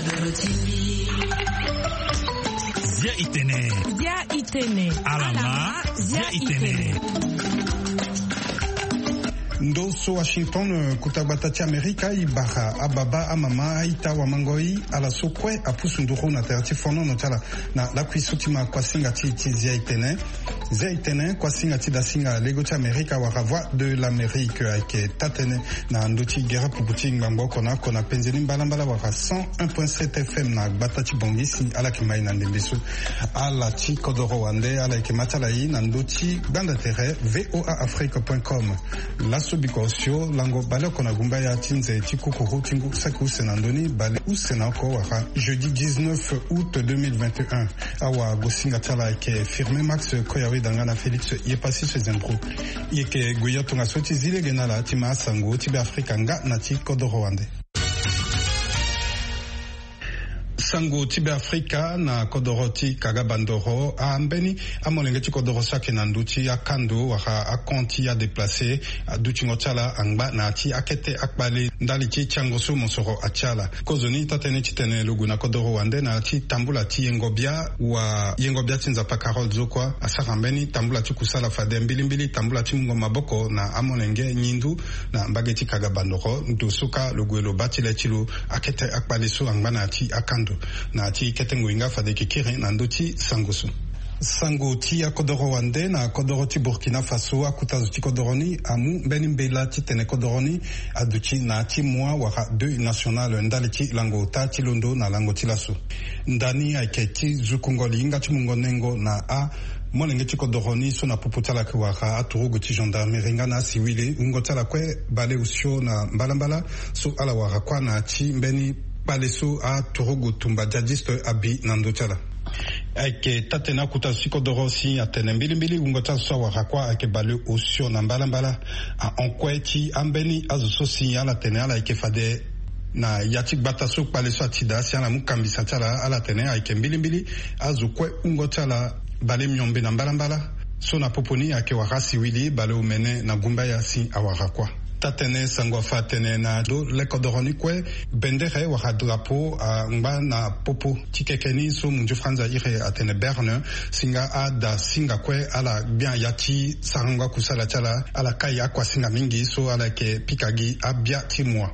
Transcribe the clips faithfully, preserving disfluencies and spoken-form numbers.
Zia Itene. Zia Itene. Alama. Zia Itene. Ndoso Washington kutabatati Amerika ibara ababa amama ita wa mangoi ala sokwe apusu nduru na terati fono notala na la kuisutima kwa singa ti ti Zia Itene. Zia Itene kwa singa ti da singa lego ti Amerika wa voix de l'Amérique ake tatene na ndoti gera puputi ngambo kona kona penzeni mbalambala wa cent un point sept F M na batati bongisi ala kimai na ndembesu ala ti kodoro wande ala ke matala yi na ndoti banda terre v o a afrique point com la sobiko osio lango bale kona gumba ya tinze tikukuru tingu saku senandoni bale usena ko wa jeudi dix-neuf août deux mille vingt et un awa gosinga tala ke firme Max Koyawe dangana Félix yepasi se zembro yeke goya tonga soti zile genala tima sango tibe Afrika nga na ti kodoro wande sango tibe Afrika na kodoroti kagabandoro a ambeni amolenge ti kodoro sake na nduti akando waka akonti ya déplacé aduti ngotala angba na ti akete akbale ndali ti changoso monsoro achala kozoni tatene ti tene lugu na kodoro wande na ti tambula ti yengobia wa yengobia ti nzapa Carol Zokwa asaka ambeni tambula ti kusala fade mbilimbili tambula ti mungo maboko na amolenge nyindu na mbage ti kagabandoro ndosuka lugu bati le tilu akete akbale so angba na ti akando na ti ketengo inga fade kikiri na ndoti sangosu sango ti ya kodoro wande na kodoro ti Burkina Faso akutazu ti kodoroni amu mbeni mbela ti tene kodoroni aduti na ti mwa waka deux national ndali ti lango ta ti londo na lango ti laso ndani ayeke ti zukungoli inga ti mungonengo na a molenge ti kodoroni so na pupu tala ke waka aturugu ti gendarmerie nga na siwile ungo tala kue bale usio na mbalambala so ala waka kwa na ti mbeni paleso a turugu tumba jadiste abi nandotala ake tatena kuta sikodoro si atene mbili mbili ungota so warakwa ake bale osio na mbala mbala a onkweti ambeni azuso si ala tene ala ake fade na yati bataso paleso atida si ala mukambisa tala ala tene ake mbili mbili azukwe ungotala bale myombe na mbala mbala so na poponi ake wakasi wili bale umene na gumba ya si awarakwa tatene sangwa fatene na do le kodoroni kwe bendere waka drapo a ngba na popo tikekeni so munju franza ire atene Berne singa ada singa kwe ala bien yati sarangwa kusala chala ala kaya kwa singa mingi so ala ke pikagi abia timwa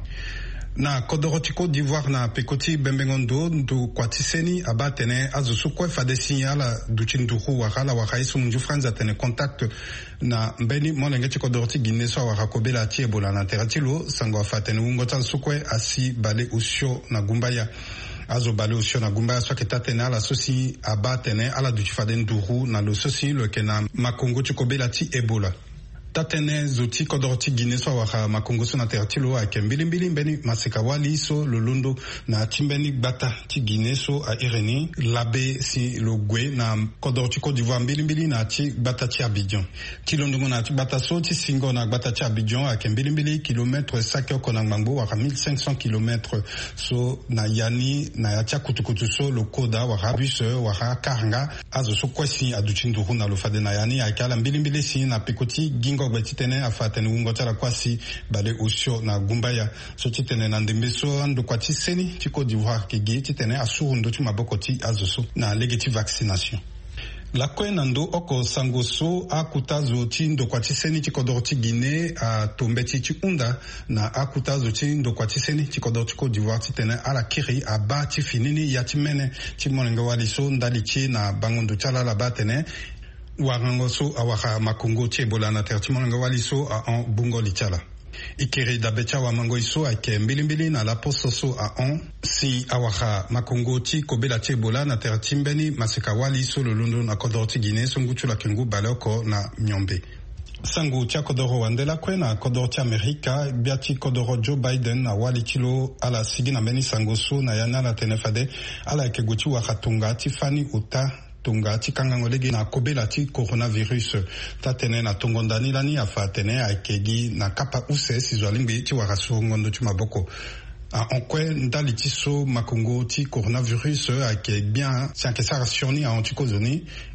na kodoroti Côte d'Ivoire na pekoti bembengondo ndu kwatiseni abatene azusu kwe fadesi ala duchinduhu wakala wakaisu munju franza tene contact na mbeni molenge ti kodoroti Guinée so wakakobela ti ebola na teratilo sango afatene ungota sukwe asi bale usio na gumbaya azo bale usio na gumbaya so ketatene ala sosi abatene ala duchifade nduru na lo sosi lo kena makongo ti kobela ti ebola tatene zoti kodoroti Guinée so waka makongo so na teratilo ake mbilimbili mbeni maseka wali so lolondo na timbeni bata ti Guinée so a ireni labe si lo gwe na kodoroti Côte d'Ivoire mbilimbili na ti bata ti Abidjan ti londongo na ti bata so ti singo na bata ti Abidjan ake mbilimbili kilometre sake kona ngbango waka mille cinq cents kilomètres so na yani na ya tia kutukutu so lo koda waka bus waka karanga azo so kwesi aduchi nduru na lo fade na yani ake ala mbilimbili si na pekoti gingo titene afatene ungotala kwasi bale usio na gumbaya so titene na ndembeso ando kwati seni ti Côte d'Ivoire kigi titene asuru ndo ti maboko ti azoso na legiti vaccination la kwe nando oko sangoso akutazo ti ndokwati seni ti kodoro ti Guinée a tombeti ti unda na akutazo ti ndokwati seni ti kodoro ti Côte d'Ivoire titene ala kiri aba ti finini ya ti mene ti molenge wali so ndali ti na bangondo ti ala la ba tene warango so awaka makongo ti ebola na tere ti molenge wali so a on bungo li tiala ikiri dabe ti awamango so ayeke mbilimbili na laposo so a on si awaka makongo ti kobela ti ebola na tere ti mbeni maseka wali so lolondo na kodoro ti Guinée so ngu ti lakengu bale oko na myombe sango ti akodoro wandela kue na kodoro ti Amerika bia ti kodoro Joe Biden na wali ti lo ala sigi na mbeni sango so na yana ala tene fade ala yeke gue ti waka tonga ti fani ota tunga ti kangango lege na kobela ti coronavirus tatene na tongo ndani lani afa tene ayekegi na kapa use sizwa lingbi ti waka so ngondo ti maboko a onkwe ndali ti so makongo ti coronavirus ayeke bien si ayeke sara sioni aon ti kozoni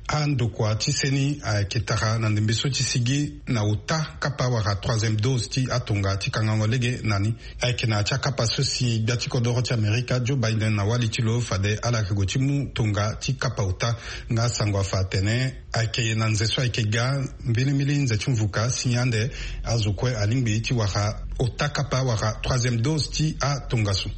ando kwa tiseni ketara na ndembeso tisigi na uta kapa waka troisième dose ti atonga ti kangango lege nani aikena cha kapa sosi biati kodoro ti Amerika Joe Biden na wali tilo fade ala kego ti mu tonga ti kapa uta nga sangwa fa tene aike na nzeso aike ga mbini mili nze chumvuka sinyande azukwe alingbi ti waka uta kapa waka troisième dose ti atonga su.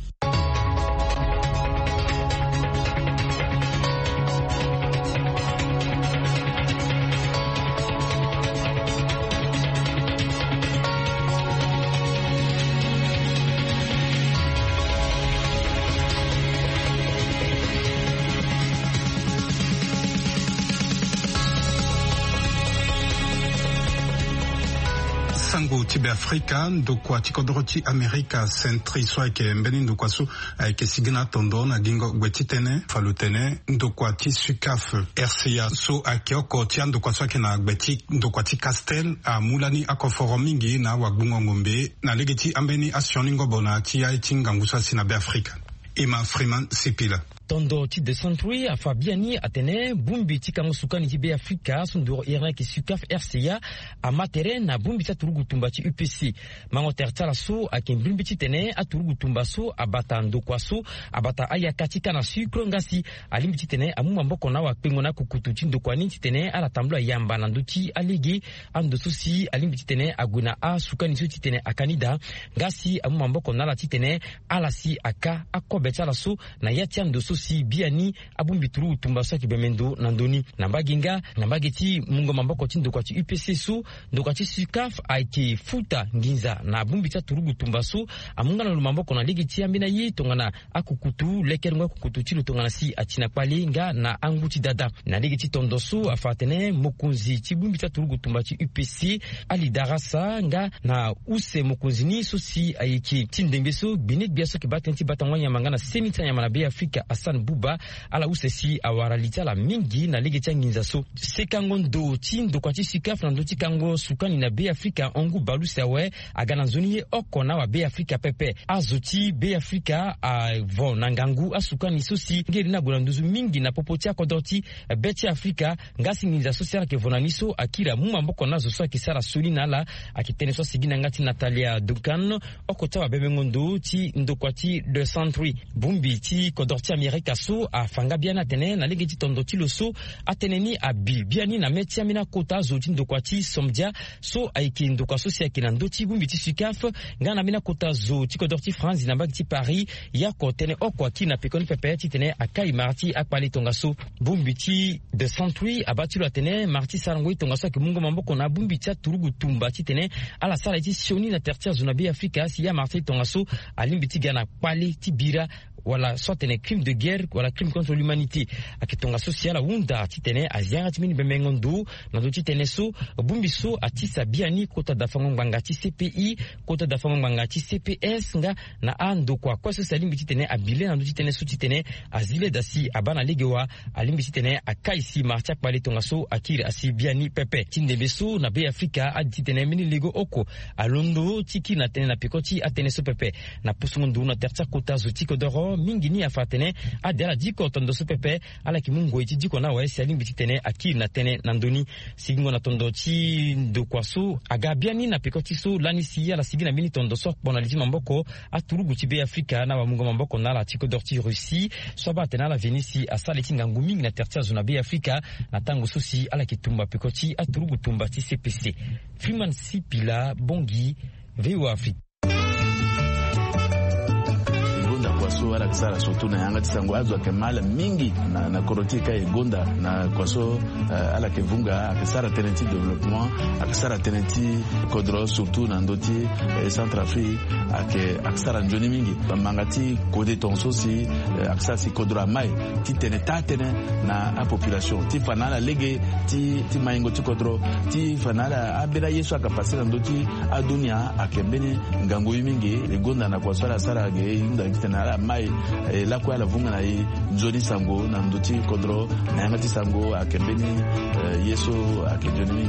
Sango tibe Afrika ndokwa tikodoroti Amerika sentri so ke mbeni ndokwa su ke sigina tondo na gingo gwetitene falutene ndokwa ti sukaf R C A so ake oko ti ndokwa so ke na gweti ndokwa ti Castel a mulani akoforo mingi na wagbungo ngombe na legeti ambeni asioni ngobona ti ya tingangusa sina be Afrika. Ima Freeman Sipila tondo ti de century a fabiani atene bumbi ti kango sukani ti be Afrika sundur ira ki sukaf R C A a matere na bumbi ta turugu tumba ti U P C mango tertala so a ken bumbi ti tene a turugu tumba so abata ndokwa so abata ayaka ti kana sucre ngasi alimbi ti tene amu mamboko na wa pengo na kukutu ti ndokwa ni ti tene ala tamblo yamba na nduti aligi ando so si alimbi ti tene aguna a sukani so ti tene akanida ngasi amu mamboko na la ti tene ala si aka akobe tala so na yati ando so si biani abumbi turu tumba ki bemendo nandoni nambaginga nambageti mungo mamboko ti ndokwa ti U P C so ndokwa ti sukaf aike futa nginza na abumbi ta turu tumba so amunga na mamboko na ligi ti ambina yi tongana akukutu lekerunga kukutu ti tongana si atina kwali nga na anguti dada na ligi ti tondoso afatene mokunzi ti bumbi ta turu tumba ti U P C ali darasa nga na use mokunzi ni so si aike ti ndembeso binik biaso ki batenti batangwanya mangana senita nyama na be Afrika Asan Buba ala usesi awara litala mingi na lege changinza so sekango ndo ti ndokwa ti sukaf na ndo ti kango sukani na be Afrika ongu balu sawe agana zoni ye oko na wa be Afrika pepe azoti be Afrika a vo na ngangu asukani so si ngeri na gona nduzu mingi na popoti akodoti beti Afrika ngasi nginza so sera ke vonani so akira muma mboko nazo so akisara suli na la akitene so sigina ngati Natalia Duncan oko tawa bebe ngondo ti ndokwa ti de century bumbi ti kodorti Amerika so a fanga biana tene na lege ti tondo ti lo so ateneni abi biani na meti amina kota zoti ndokwa ti somdia so aiki ndokwa so si akina ndoti bumbi ti sukaf ngana mina kota zoti kodorti France na mbagi ti Paris ya ko tene oko akina pekoni pepe ti tene akai marti akpali tonga so bumbi ti de century abati lo tene marti sarangoi tonga so ke mungo mamboko na bumbi ti turugu tumba ti tene ala sala ti sioni na tertia zona be Afrika si ya marti tonga so alimbi ti gana kwali ti bira wala soit un crime de guerre wala crime contre l'humanité akitonga social wunda titene aziara timini bemengondo na do titene so bumbi so atisa biani kota da fango nganga ti C P I kota da fango nganga ti C P S nga na ando kwa kwa so salimbi titene abile na do titene so titene azile dasi abana legewa alimbi titene akaisi martia pale tonga so akiri asi biani pepe tinde beso na be Afrika adi titene mini lego oko alondo tiki na tene na pikoti atene so pepe na pusungu na tertia kota zo tiko doro mingi ni afatene adela diko tondo so pepe ala kimungo iti diko na wa salimbi titene akiri na tene nandoni sigingo na tondo ti do kwaso agabiani na pikoti so lani si ala sigina mini tondo so bona liti mamboko aturugu ti be Afrika na wa mungo mamboko na la tiko dorti Russie so ba tena la venisi asale tingangu mingi na tertia zona be Afrika na tango so si ala kitumba pikoti aturugu tumba ti C P C Freeman Sipila Bongi V O A Afrika kwaso ala kisara sotu na yanga tisango azo akemala mingi na na korotika egonda na kwaso uh, ala kevunga akisara tenenti development akisara tenenti kodro surtout na ndoti eh, Centrafrique ake akisara njoni mingi bamangati kode tonso si uh, akisara si kodro mai ti teneta tene na a population ti fanala lege ti ti maingo ti kodro ti fanala abela yesu akapasi na ndoti adunia akembeni ngango mingi egonda na kwaso ala sara ge inda kitena mai eh, la kwa la vunga na i njoni sango na ndoti kodro na yangati sango akembeni eh, yeso akejoni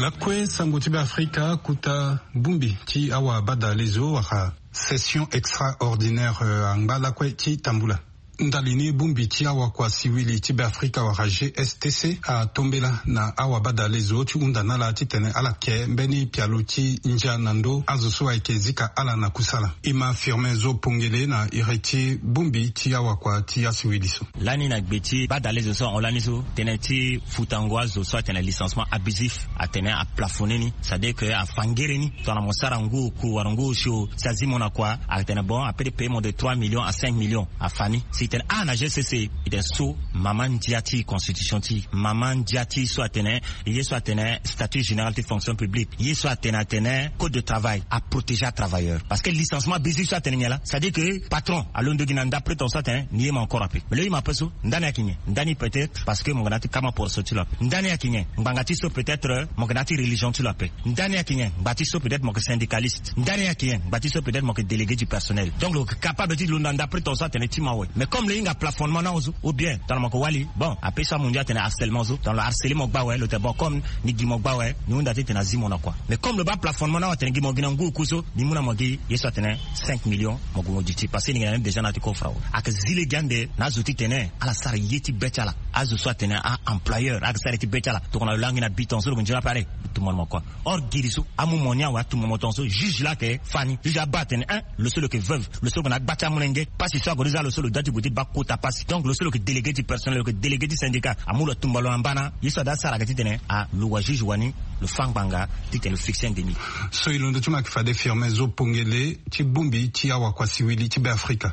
lakwe sango tibe Afrika kuta bumbi ti awa bada lezo waka session extraordinaire uh, angba lakwe ti tambula ndalini bumbi ti awa kwa siwili tibe Afrika waka G S T C a tombela na awa bada lezo ti unda nala ti tene ala ke mbeni pialo ti nja nando azo so eke zika ala na kusala ima firme zo pongele na ireti bumbi ti awa kwa ti asiwili so lani na gbeti bada lezo so olani so tene ti futangwa zo so tene licenciement abusif a tene a plafonné ni ça dire que a fangere ni to na mosara ngu ku warangu sho sazimo na kwa a tene bon a pede paiement de trois millions à cinq millions a fani ten a na G C C iten so maman diati constitution ti maman diati so atene ye so atene statut général de fonction publique ye so atene atene code de travail à protéger travailleur parce que licenciement busy so atene là ça dit que patron à l'onde ginanda prêt on s'atene ni ma encore appelé mais là il m'a pas so ndani akinye ndani peut-être parce que mon ganati kama pour sortir là ndani akinye mbangati so peut-être mon ganati religion tu l'appelles ndani akinye bati so peut-être mon syndicaliste ndani akinye bati so peut-être mon délégué du personnel donc le capable de l'onde prêt on s'atene ti mawe mais comme le inga plafonnement na ozo ou bien dans le wali bon après ça mondial tena harcèlement zo dans le harcèlement mogba ouais le bon comme ni gimogba ouais ni onda tena zimo na quoi mais comme le bas plafonnement na tena gimogina ngu kuso ni muna mogi yeso tena cinq millions mogo diti passer ni ngana déjà na ti kofra ak zile gande na zo ti tena ala sar yeti betala azo so tena a employeur ak sar ti betala to na langi na biton so ngira pare tout le monde quoi or giriso amu monia wa tout moment so juge là que fani juge abaten un le seul que veuve le seul qu'on a battu monenge pas si ça goriza le seul dati bouti bako tapasi donc le seul que délégué du personnel le délégué du syndicat amulo tumbalo ambana yiso da sara gati tene a le juge wani le fangbanga tite le fixe demi so ilondo tuma kifade firme zo pongele ti bumbi ti awa kwa siwili ti be Afrika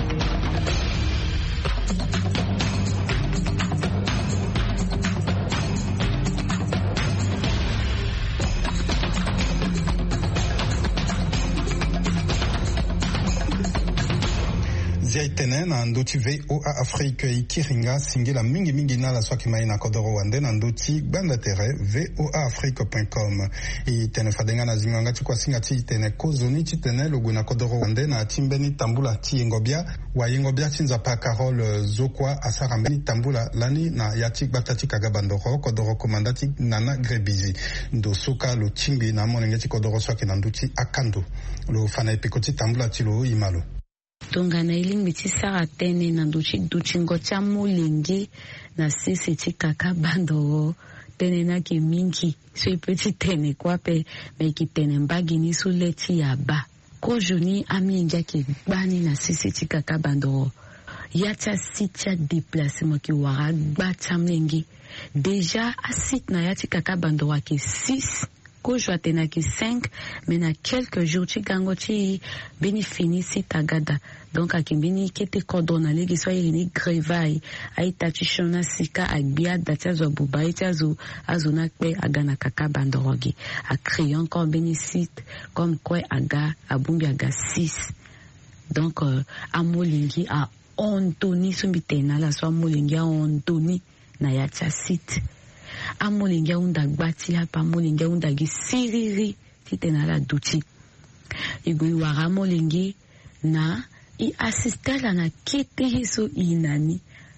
Ziaitene na ndoti V O A Afrique ikiringa singila mingi mingi na la swaki mai na kodoro wande na ndoti banda tere V O A Afrique point com i tene fadenga na zinganga ti kwa singa ti tene kozoni ti tene logo na kodoro wande na timbeni tambula ti yengobia wa yengobia tinza pa Carole Zokwa asara mbeni tambula lani na yati batati kagabandoro kodoro komandati nana grebizi ndo soka lo chimbi na monenge ti kodoro swaki na ndoti akando lo fana epikoti tambula ti lo imalo tongana ilingi ti sara tene na duchi duchingo tia molengi na sisi ti kaka bandoro tene na ki mingi so ipe ti tene kwa pe me ki tene mbagi ni so le ti yaba ko joni ami nja ki gbani na sisi ti kaka bandoro ya tia si tia déplacement ki wara gba tia mlengi déjà a sit na ya ti kaka bandoro ki six ko jwa tena ki cinq mais na quelques jours ti gango ti beni fini si tagada donc aki beni kete kodona legi so yini grevai ai tati shona sika agbia datia zo bubai tia zo azona pe agana kaka bandorogi a créé encore beni site comme quoi aga abumbi aga six donc euh, amolingi a ontoni sumbi tena la so amolingi a ontoni na ya tia site amolinga unda gbati hapa amolinga unda gi siriri titena la duti igui wara amolingi na i assistela na kete hiso inani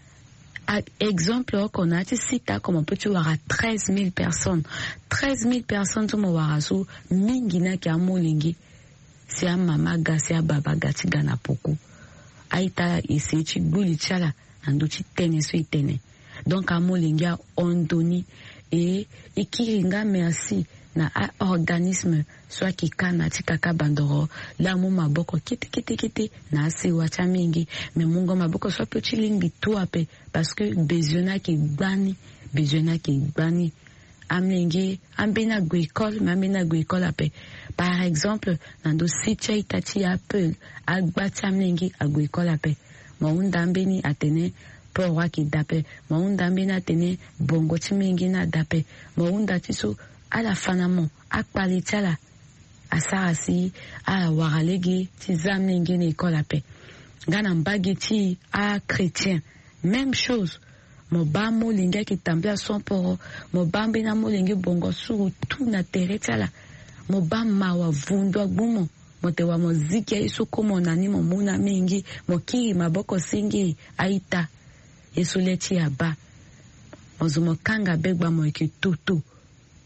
a exemple okona ti sita comme peut tu wara treize mille personnes treize mille personnes to mo wara so mingi na ki amolingi si a mama ga si a baba ga ti gana poko aita isi ti guli chala ando ti tene so itene donc amolingi a ondoni et ikiringa merci na organisme soit ki kana ti kaka bandoro la mu maboko kiti kiti kiti na si wacha mingi mais mungo maboko soit petit lingi tout ape parce que besoin ki gbani besoin ki gbani amlingi ambina gwikol mamina gwikol ape par exemple na do sitia itati apple agbata mingi agwikol ape mo undambeni atene pour ki dape maunda mbina tene bongo timingi na dape maunda tiso ala fanamo akpali tala asarasi ala waralegi tizamingi ne kolape ngana mbagi ti a chrétien même chose mo bamo linga ki tambia son poro mo bambi na mo lingi bongo suru tu na tere tala mo bama wa vundwa gumo mo te wa moziki iso komo nani mo muna mingi mo ki maboko singi aita yesoleti aba ozumo kanga begba mo ki tutu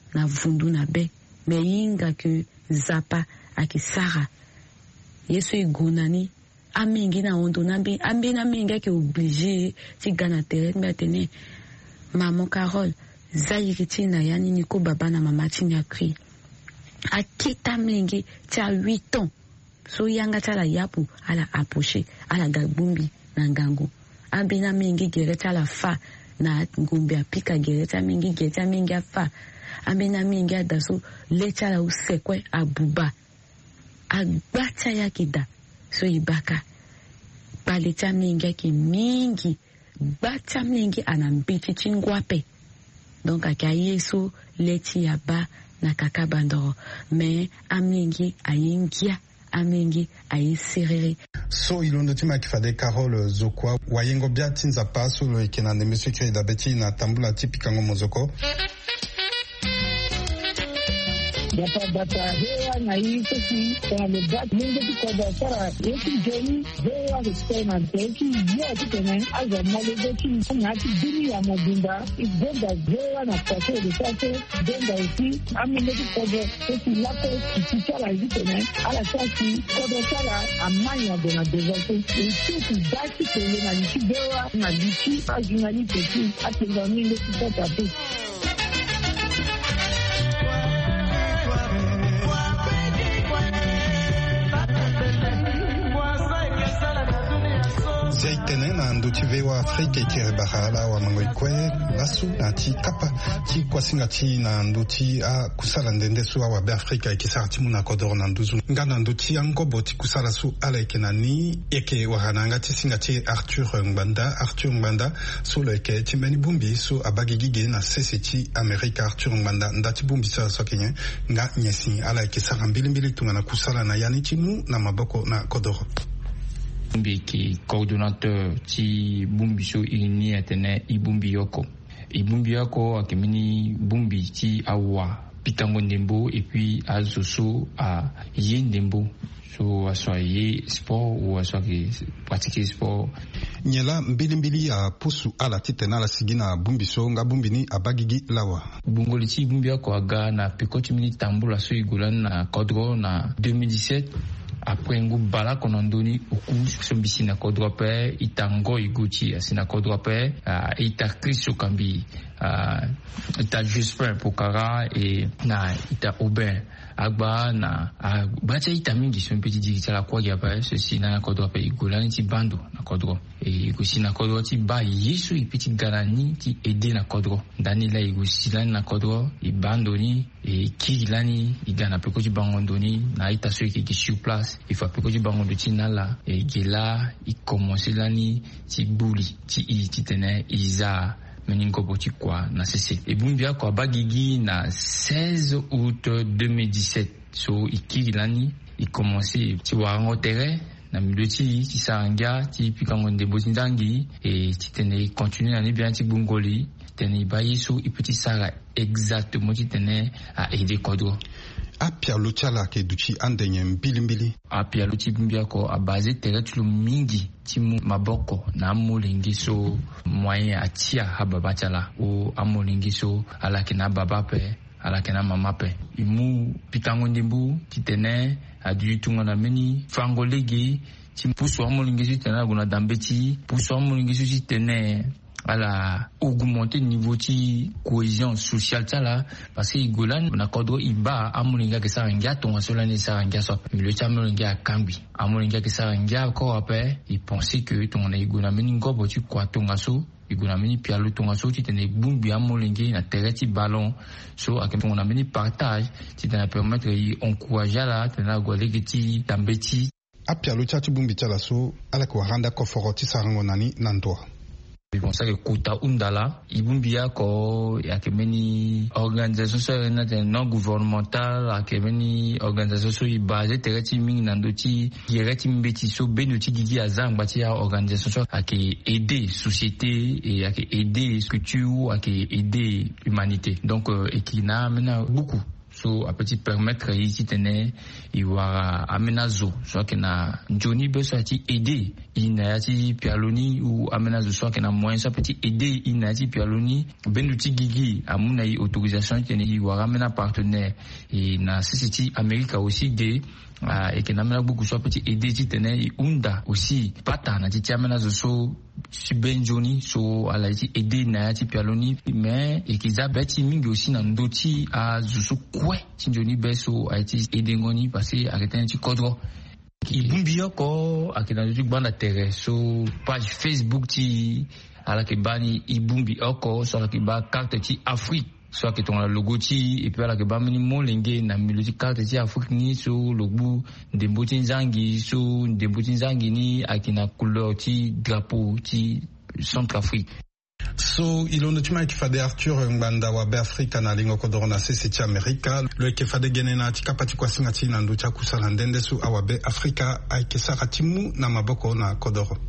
na vundu na be me yinga ke zapa aki sara yesu igonani amingi na ondo na bi ambi na minga ke obligé ti gana tere me tene maman Carole zayiri tina yani niko baba na mama tinya kri akita mingi tia huit ans so yanga tala yapu ala approché ala gabumbi na ngango ambi na mingi gereta la fa na ngombe apika gereta mingi gereta mingi afa ambi na mingi adaso lecha la usekwe abuba agbata yakida so ibaka paleta mingi ki mingi bata mingi anambiti chingwape donc aka yesu leti yaba na kaka bandoro me amingi ayingia amingi ayiserere so ilondo tima kifade Carole Zokwa wayengo bia tinza paso lo ikena ne monsieur Krida beti na tambula tipika ngo mozoko Data data hewa na hii sisi kwa mbat mingi tukoda sara yetu jeni hewa kusema teki ya tukene aza mmoja tu na dini ya mobimba ibonda hewa na pato de pato bonda usi amine tukoda sisi lako kichara yitene ala sasi kodo sara amanya de na devote sisi basi kele na nchibewa na bichi ajunali teki atenga mingi tukoda tu Zaitene na nduti vewa Afrika ikere bahala wa mangoikwe lasu na ti kapa ti kwasinga ti na nduti a kusala ndende su wa be Afrika ikisara ti muna kodoro na nduzu nga na nduti angobo ti kusala su ala ikena ni eke wahananga ti singa ti Arthur Ngbanda Arthur Ngbanda su lo eke ti meni bumbi su abagigige na sese ti Amerika Arthur Ngbanda ndati bumbi sa so kenye nga nyesi ala ikisara mbili mbili tunga na kusala na yani ti mu na maboko na kodoro Bumbi qui coordonnateur ti Bumbi so ini atene Ibumbi Yoko. Ibumbi Yoko akemini Bumbi ti awa pitango ndembo et puis azoso a ye ndembo so aswa ye sport ou aswa ki pratiquer sport. Nyela mbili mbili ya pusu ala titena la sigina Bumbi so nga Bumbi ni abagigi lawa. Bungoli ti Bumbi Yoko aga na pekoti mini tambula so igolan na kodro na deux mille dix-sept. Après ngu bala konondoni oku sombisi na kodrope itango iguchi asina kodrope ita kristo kambi ita Justin Pokara et na ita Aubin agba na bacha ita mingi so petit digital la kwa yaba ceci na kodrope igolani ti bando na kodro et igusi na kodro ti ba yesu i petit galani ti aider na kodro dani la igusi la na kodro i bandoni et qui lani igana peko ti bangondoni na ita so ki sur place il faut que tu bango de tinala et gela il commence l'année ti bouli ti i ti tene isa meningo boti kwa na cc et bumbia kwa bagigi na seize août deux mille dix-sept so iki l'année il commence ti warango terrain na midoti ti saranga ti pikango de botindangi et ti tene continue l'année bien ti bungoli tene bayi so i petit sara exactement ti tene a aider kodro apia luchala ke duchi andenye mbili mbili apia luchi bimbia ko abaze teretulu mingi timu maboko na amolingi so moyen atia hababachala o amolingi so alakina babape alakina mamape imu pitango ndimbu titene adu tunga na meni fangolegi timu puso amolingi so tena guna dambeti puso amolingi so titene ala augmenter niveau ti cohésion sociale ça là parce que igolan na kodro iba amulinga ke saranga tonga solani saranga so le chamulinga kambi amulinga ke saranga ko après il pensait que ton na igona meningo botu kwa tonga so igona meni pialo tonga so ti tene bumbi amulinga na tereti ballon so akempo na meni partage ti tena permettre y encourager la tena golegi ti tambeti apia lo chati bumbi chala so ala ko randa ko foroti sarango nani nandoa. C'est pour ça que Kota Undala, Ibumbia ko yakemeni organisation non gouvernementale, yakemeni organisation basée tereti ming nandoti, yereti mbeti so benuti gigi azang bati ya organisation ake aider société et ake aider structure, ake aider humanité. Donc et qui n'a maintenant beaucoup so a petit permettre ici tene iwara amenazo so que na Johnny beso ati aider inati pialoni ou amenazo so que na moyen so petit aider inati pialoni benuti gigi amuna i autorisation tene iwara mena partenaire et na City America aussi de Uh, et que namena beaucoup soit petit aider titene i unda aussi pata na titi amena zo si ben Johnny so ala ti aider na ti pialoni mais et qu'ils abeti mingi aussi na ndoti a zo kwe ti Johnny beso a ti aider ngoni parce que arrêter ti kodro ki bumbio ko akina ju banda terre so page Facebook ti ala ke bani i bumbi oko so ala ke ba carte ti Afrique soit que ton logo ti et puis ala ke ba mini molenge na miloti carte ti Afrique ni so logo de botinzangi so de botinzangi ni akina couleur ti drapeau ti Centrafrique. So ilondo chima kifade Arthur Nganda wa Beafrika na lingo kodoro na sisi ti Amerika lo kifade genena tikapati kwa singa ti na ndo cha kusala ndende su awa Beafrika aikesaka timu na maboko na kodoro.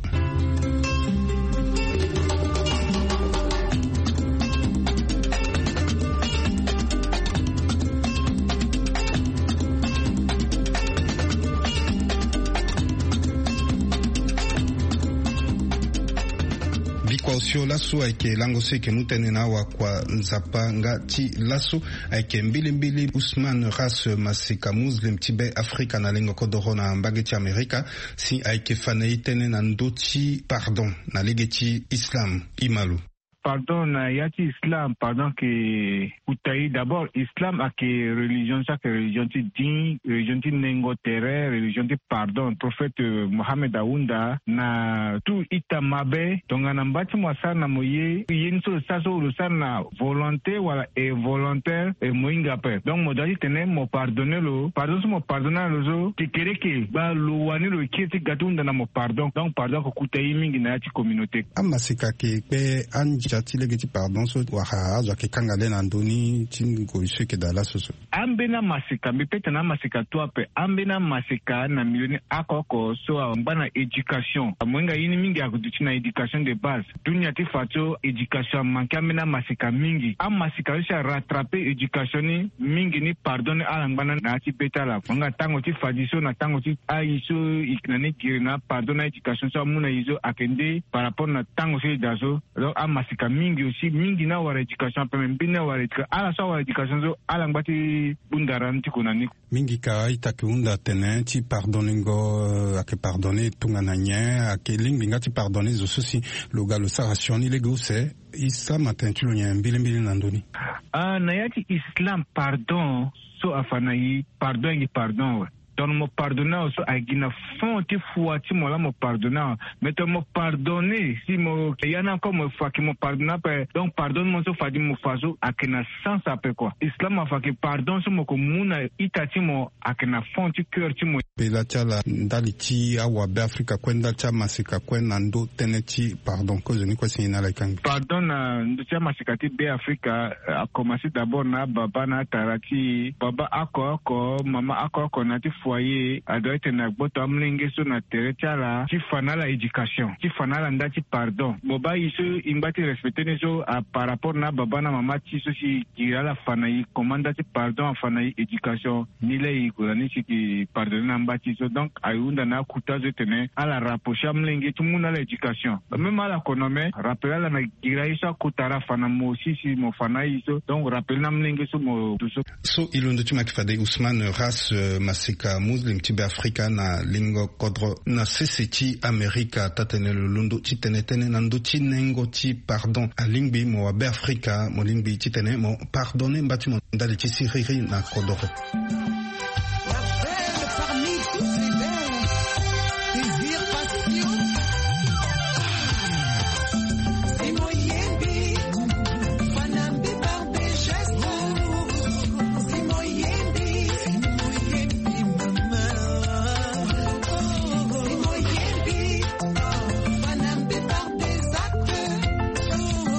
Osio lasu aike lango seke mutene na wa kwa nzapa nga ti lasu aike mbili mbili Ousmane Ras Masika Muslim Tibe Afrika na lingo kodoro na mbage ti Amerika si aike fane itene na ndoti pardon na lege ti Islam imalu. Pardon na yati Islam pardon que utayi d'abord Islam a que religion ça que religion ti din religion ti nengo terre religion ti pardon prophète Mohammed Aounda na tout itamabe donc na mbati mwasa na moye yinso saso lo sana volonté wala et volontaire et moinga pe donc modali tene mo pardonner lo pardon mo pardonner lo zo tikereke ba lo wani lo kiti gatunda na mo pardon donc pardon ko kutayi mingi na yati communauté amasika ke pe anji jati legeti pardon so waha zo ke kangale na ndoni tingo isheke dala soso ambena masika mipete na masika to ape ambena masika na milioni akoko so ambana education mwenga yini mingi akuduchi na education de base dunia ti fato education manke ambena masika mingi am masika sha rattraper education ni mingi ni pardonne ala ngana na ti betala mwenga tango ti fadiso na tango ti aiso iknani kirina pardonne education so muna izo akende par rapport na tango se dazo donc am masika mingi aussi mingi na wa education pe mbina wa education ala so wa education so ala ngati bundaran ti kunani mingi ka ita ke unda tene ti pardoningo ake pardonner tunga na nye ake lingi ngati pardonner zo susi loga lo sarasioni lego se Islam atentulo nya mbili mbili na ndoni ah na yati Islam pardon so afana yi pardon yi pardon donc me pardonner aussi agina fond ti fois ti mo la me pardonner mais to me pardonner si mo yana comme fois qui me pardonner donc pardonne moi so fa di mo faso akena sans après quoi Islam fa que pardon so mo ko muna itati mo akena fond ti cœur ti mo pela chala ndali ti awa be Afrika kwenda cha masika kwenda ndo teneti pardon cause ni kwa sina la kangi pardon na ndo cha masika ti be Afrika a commencé d'abord na baba na tarati baba akoko mama akoko na ti foyer adoite na gboto amlenge so na teretala ti fanala education ti fanala ndati pardon boba iso imbati respecter neso par rapport na baba na mama ti so si kirala fanayi commanda ti pardon fanayi education ni le ikolani si ki pardonner na mbati so donc ayunda na kutazo tene ala rapprocher amlenge tout monde la education même ala konome rappela na gira isa kutara fana mo si si mo fanayi so donc rappel na amlenge so mo so so ilondo ti makifade Ousmane Ras Masika Muslim Tibe Afrika na lingo kodro na seseti Amerika tatene lundo ti tene tene na ndo ti nengo ti pardon a lingbi mo wa be Afrika mo lingbi ti tene mo pardonner mbati mo ndali ti siriri na kodoro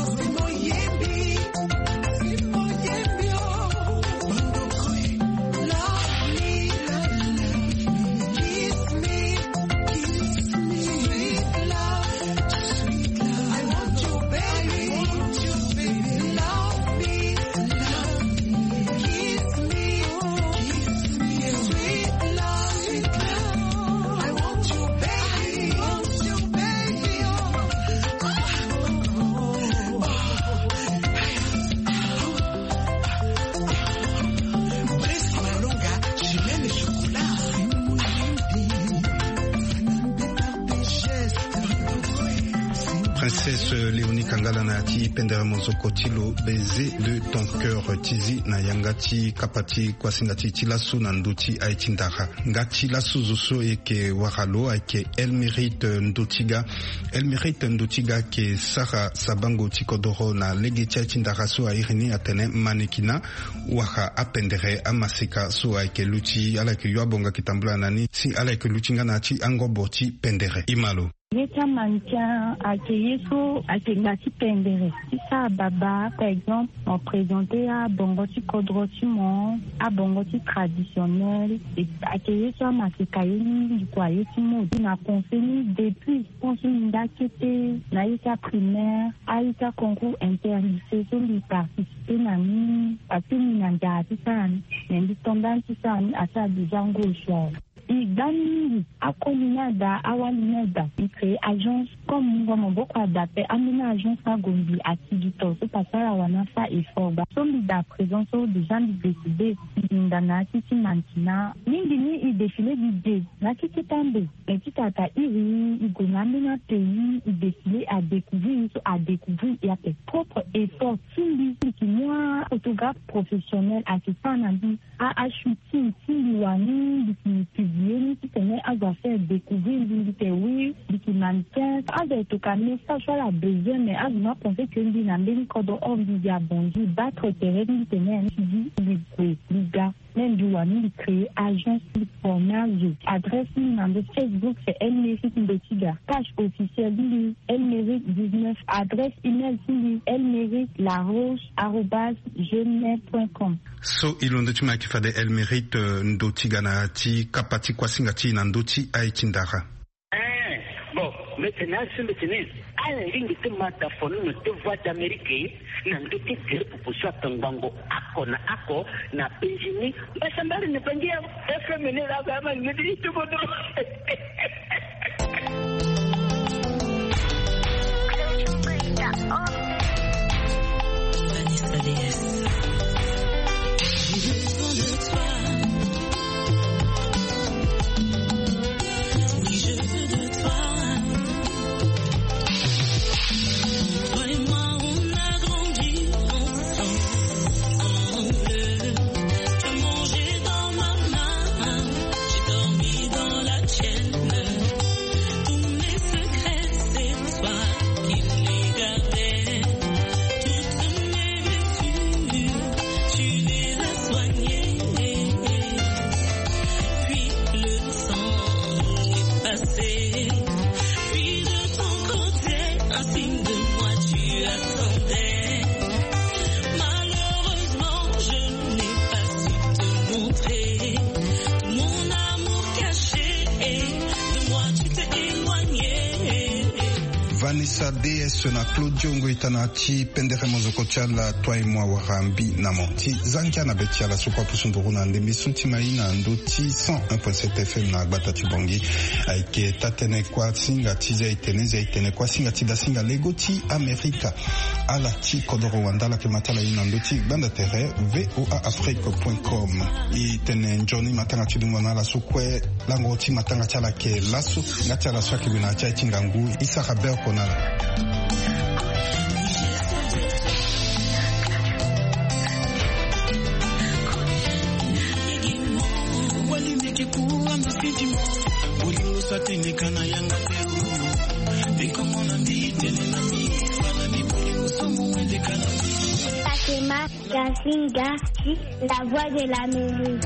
La kangala na ti pendere mozoko tilo baiser de ton cœur tizi na yangati kapati kwa singati tilasu na nduti aitindaha ngati lasu zuso eke waralo ake elle mérite ndutiga elle mérite ndutiga ke sara sabango tikodoro na legeti aitindaha so airini atene manekina waka apendere amasika so ake luti ala ke yuabonga kitambula nani si ala ke lutinga na ti angoboti pendere imalo Yeta mannequin à Keyeso, à Kengati Pendere. Si ça, Baba, par exemple, on présentait à Bongoti Kodroti Mon, à Bongoti traditionnel, et à Keyeso, à Masekayeni, du Kwayeti Mo, on a pensé depuis, on s'est mis d'accepter, la Yeta primaire, à Yeta concours interlycée, sur les participer, nani, à tout le monde, à tout ça, mais les tendants, tout ça, à ça, des gens gauchois. Igani akolinada awalinada ikre agence comme ngomo boko adapté amena agence na gombi atidito so pasara wana fa effort ba so mi da présence des gens décidé ndana titi mantina mingi ni i défilé d'idées na kiti tambe et tata iri igonami na pays i défilé à découvrir à découvrir et à tes propres efforts sindi qui moi photographe professionnel assistant na bi a shooting sindi wani di Yeni qui tenait à faire découvrir l'unité oui, qui mannequin, à des tout cas, mais ça, je l'ai besoin, mais à nous penser que l'une n'a même qu'au dehors du bonjour, battre terrain, qui tenait un suivi, les gars, même du wani, créer agence de formage, adresse, numéro Facebook, c'est Elle Mérite Ndutiga, page officielle, Elle Mérite dix-neuf, adresse email, Elle Mérite la roche, arrobas, gmail point com. So, ilondo tima kifade Elle Mérite Ndutiga na ti kapati kwa singati na nduti aitindaha. Eh, bon, maintenant, ce maintenant, à la ligne de mataphone, de voix d'Amérique, na nduti kere pupushwa tangango ako na ako na penjini, basambari ne pangia, F M N la gama ngedi tu bodo. Vanessa D S. Vanessa D S na Claudio Ngoitana ti pendere mozoko chala toi moi warambi namo ti zankia na betia la sokwa pusunduru na ndemi sunti maina nduti cent un point sept F M na gbata ti bongi aike tatene kwa singa ti zaitene zaitene kwa singa ti da singa lego ti Amerika ala ti kodoro wandala ke matala ina nduti banda terre v o a afrique point com i tene njoni matanga ti dungwana la sokwe lango ti matanga chala ke laso ngati la swaki bina cha tingangu isa rabel konala. Fatima Gasinga, la voix de la mairie.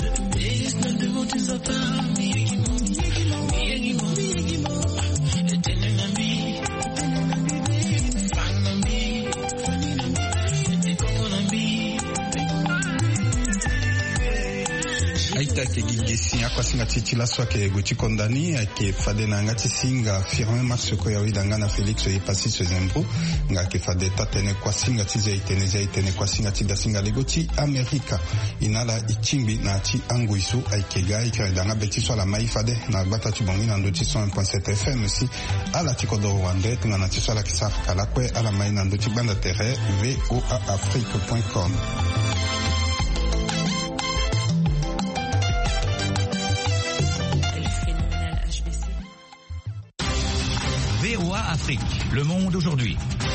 Aita ke gigesi akwa singa titila swake guti kondani ake fade na ngati singa firme marche ko ya widanga na Felix e pasi se zembro nga ke fade tatene kwa singa tize itene za itene kwa singa tida singa legoti Amerika inala ichimbi na ti anguisu ake gai ke danga beti so la mai fade na bata ti bongi na ndoti cent un point sept F M si ala ti kodo wande tunga na ti so la kisaf kala kwe ala mai na ndoti banda terre v o a afrique point com. V O A Afrique, le monde aujourd'hui.